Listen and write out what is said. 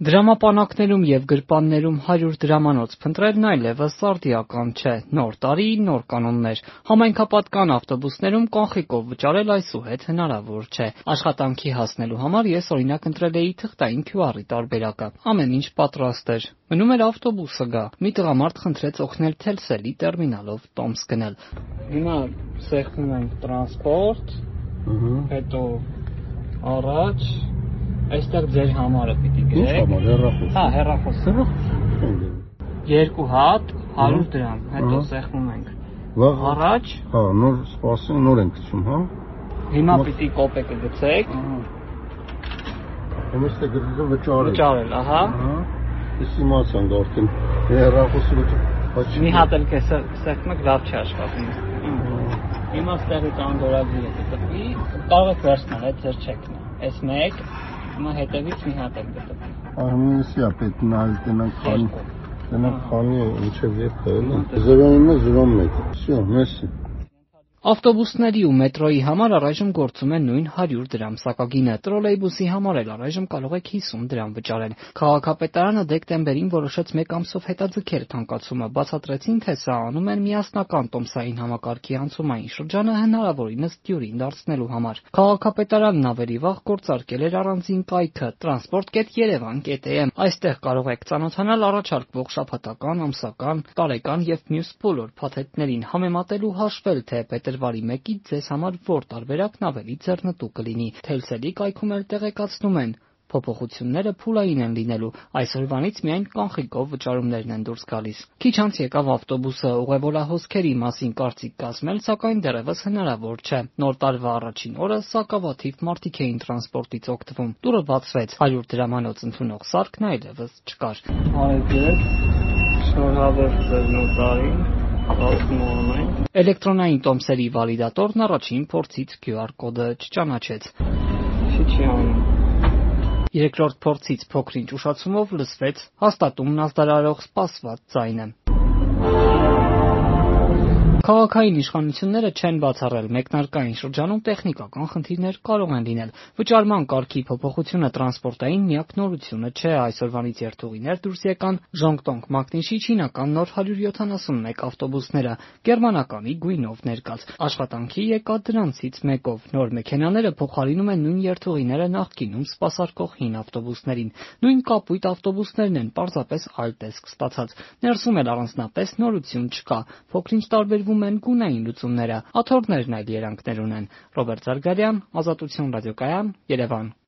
Դրամապանակներում և գրպաններում 100 դրամանոց փնտրելն այլևս արդիական չէ։ Նոր տարի, նոր կանոններ։ Համայնքապատկան ավտոբուսներում կանխիկով վճարել այսուհետ հնարավոր չէ։ Աշխատանքի հասնելու համար ես օրինակ ընտրել էի թղթային QR-ի տարբերակը։ Ամեն ինչ պատրաստ էր։ Մնում էր ավտոբուսը գա։ Մի տղամարդ խնդրեց օգնել Telcel-ի տերմինալով տոմս գնել։ Հիմա սեղմում ենք տրանսպորտ, հետո առաջ այստեղ ձեր համարը պիտի գրեք։ Ինչ համար, հեռախոս։ Հա, հեռախոս։ Երկու հատ 100 դրամ, հետո սեղմում ենք։ Առաջ։ Հա, նոր սպասենք, նոր ենք գցում, հա։ Հիմա պիտի կոպեկը գցեք։ Հիմա ստե գրել վճարել։ Վճարել, ահա։ Ես իմացանք արդեն հեռախոսը վճար։ Մի հատ էլ կես սեղմեք, լավ չի աշխատում։ Հիմա ստեղից անգորագիրը կտպի, կարող եք վերցնել, այդ ձեր չեկն է։ Այս մեկ, հիմա հետևից մի հատ էլ կտպի։ Արմենսիա պետք նայել տնանք խանի ինչև երբ է, էլի։ 0901, всё, մեսի։ Ավտոբուսների ու մետրոյի համար առայժմ գործում է նույն 100 դրամ սակագինը։ Տրոլեյբուսի համար էլ առայժմ կարող եք 50 դրամ վճարել։ Քաղաքապետարանը դեկտեմբերին որոշեց 1 ամսով հետաձգել թանկացումը։ Բացատրեցին, թե սա անում են միասնական տոմսային համակարգի անցումային շրջանը հնարավորինս դյուրին դարձնելու համար։ Քաղաքապետարանն ավելի վաղ գործարկել էր առանձին կայքը transport.yerevan.am։ Այստեղ կարող եք ծանոթանալ առաջարկվող շաբաթական, ամսական, տարեկան եւ մյուս բոլոր փաթեթներին, համեմատել ու հաշվել, թե փետրվարի 1-ից ձեզ համար որ տարբերակն ավելի ձեռնտու կլինի։ Telcel-ի կայքում էլ տեղեկացնում են, փոփոխությունները փուլային են լինելու, այսօրվանից միայն կանխիկով վճարումներն են դուրս գալիս։ Քիչ անց եկավ ավտոբուսը, ուղևորահոսքերի մասին կարծիք կազմել, սակայն դեռևս հնարավոր չէ։ Նոր տարվա առաջին օրը սակավաթիվ մարդիկ էին տրանսպորտից օգտվում։ Տուրը բացվեց, 100 դրամանոց ընդունող սարքն այլևս չկար։ Այդպես, շնորհավոր ձեզ նոր տարին։ Էլեկտրոնային տոմսերի վալիդատորն առաջին փորձից QR կոդը չճանաչեց։ Չի անում։ Երկրորդ փորձից փոքրինչ ուշացումով լսվեց հաստատումն ազդարարող սպասված ձայնը։ Քաղաքային իշխանությունները չեն բացառել, մեկնարկային շրջանում տեխնիկական խնդիրներ կարող են լինել։ Վճարման կարգի փոփոխությունը տրանսպորտային միակ նորությունը չէ։ Այսօրվանից երթուղիներ դուրս եկան Ժոնգտոնգ Մագնիշի չինական նոր 171 ավտոբուսները, գերմանականի գույնով ներկած։ Աշխատանքի եկա դրանցից մեկով։ Նոր մեքենաները փոխարինում են նույն երթուղիները նախկինում սպասարկող հին ավտոբուսներին։ Նույն կապույտ ավտոբուսներն են, պարզապես այլ տեսք ստացած։ Ներսում էլ առանձնապես նորություն չկա։ Փոքրինչ տարբերվում են գունային լուծումները, աթոռներն այլ երանգներ ունեն։ Ռոբերտ Զարգարյան, Ազատություն ռադիոկայան, Երևան։